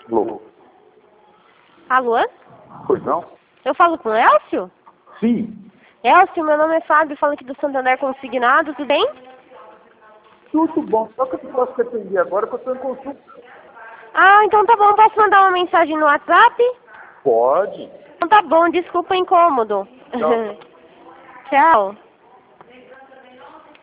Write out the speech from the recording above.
Alô? Alô? Pois não? Eu falo com o Elcio? Sim. Elcio, meu nome é Fábio, falo aqui do Santander Consignado, tudo bem? Tudo bom. Só que eu não posso te atender agora que eu estou em consulta. Ah, então tá bom, posso mandar uma mensagem no WhatsApp? Pode. Então tá bom, desculpa o incômodo. Tchau. Tchau.